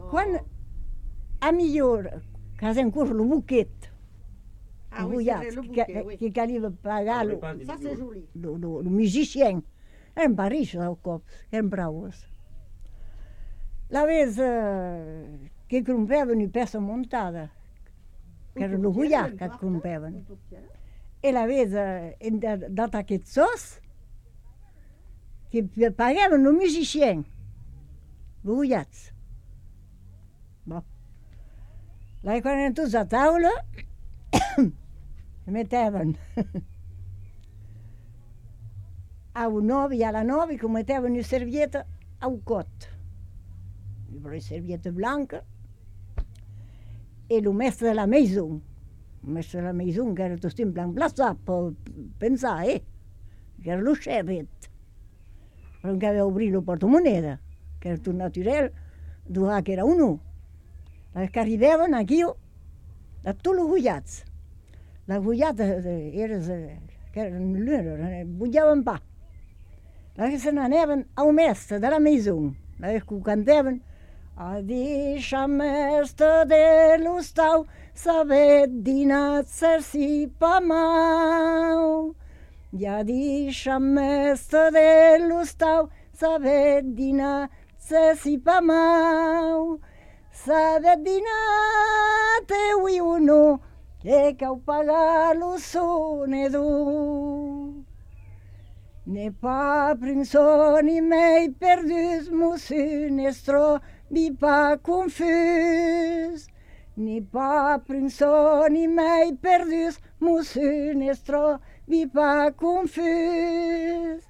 Quan a millor casem curs lo buquet, Ah oui, c'est Gouillat, vrai, le bouquet, oui. qui arriva pagar Ça, c'est joli. lo musicien. Eren barris al cop, eren braus. La vez che crompevano in peça montada, che erano lo Gouillat che crompevano. E la vez dat aquests sos, che pagavano lo musicien, lo Gouillats. Bon. Là, quan eren tots a taula, mettevano a un nove e alla nove che mettevano una servietta a un cotto, una servietta bianca, e il maestro della maison, che era tutto in plan plazato per pensare, che era lo chefet, non che aveva aperto la portamoneta, che era tutto naturale, dove che era uno. Che arrivavano anch'io da tutti i Gouillats. La Gouillata era che erano loro, bugiavano pa. Che se ne andavano a un maestro della maison, che cantavano Adiscia maestro dello stau, savet dinazzer si pa mau. Adiscia maestro dello stau, savet dinazzer si pa mau. Savet dinate ui uno, che cau pagarlo sone du. Ne pa prinsoni mei perdus, musunestro bi pa confus. Ne pa prinsoni mei perdus, musunestro bi pa confus.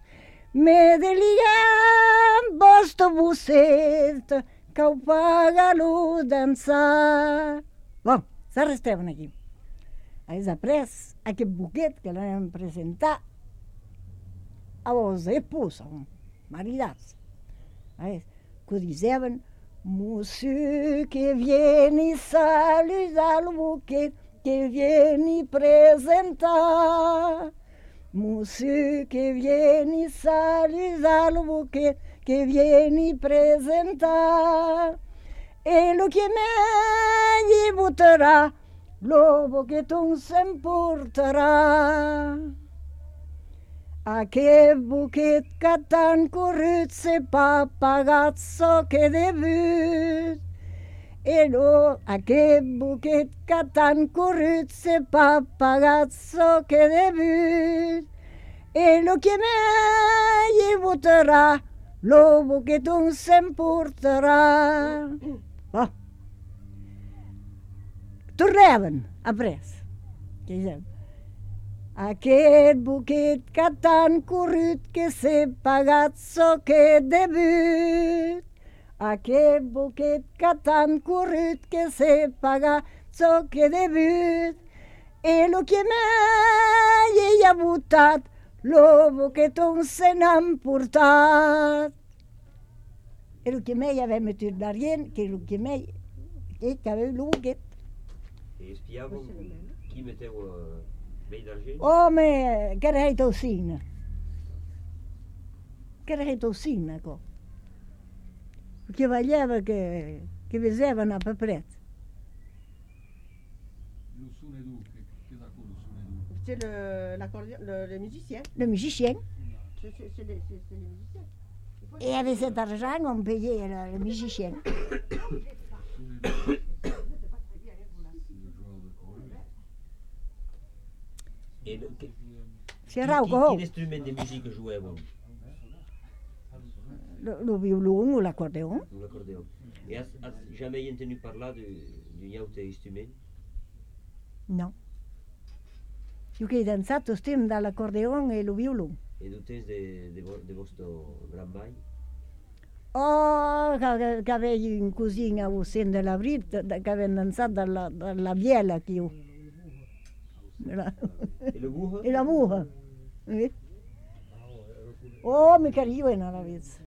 Medeliam bosto buset, cau paga-lo dançar. Bom, se restaven aquí. Aí après, aquest buquet que l'hem presentat a los épouses, maridats. Que disaven, Monsieur que viene saludar el buquet, que viene presentar. Monsieur que viene saludar el buquet, que viene presentar. E lo que me votarà, lo buqueton s'emportarà. Aquest buquet que t'han corrit se pa pagat so que debut. Aquest buquet que t'han corrit se pa pagat so que debut. E lo que me votarà, lo buqueton s'emportarà. Bon. Tornaven, après. Aquest buquet que t'han corrit que s'he pagat so que debut. Aquest buquet que t'han corrit que s'he pagat so que debut. E lo que m'he votat, lo buqueton se n'han portat. E lo que m'he aveva metut l'argent, que lo que m'he, que aveva el buquet. E espiavano chi metteva bei d'argent? Home, che era tossina. Che era tossina, co. Che vagliava che vedevano a papret. C'est le musicien. Le musicien. C'est les musiciens. Et avec cet argent, on payait le musicien. C'era Quin instrument de musique jouaven? Le violon ou l'accordéon. L'accordéon. Et has jamais entendu parler d'un autre instrument? No. Io che ho danzato stem dall'accordeon e lo violon. E tu tens de vostro gran mai? Oh, che avevo in cucina a Sen della Brit, che avevo danzato dalla biela che io. E la buha? E la buha. Oh, mi carivo in alla vez.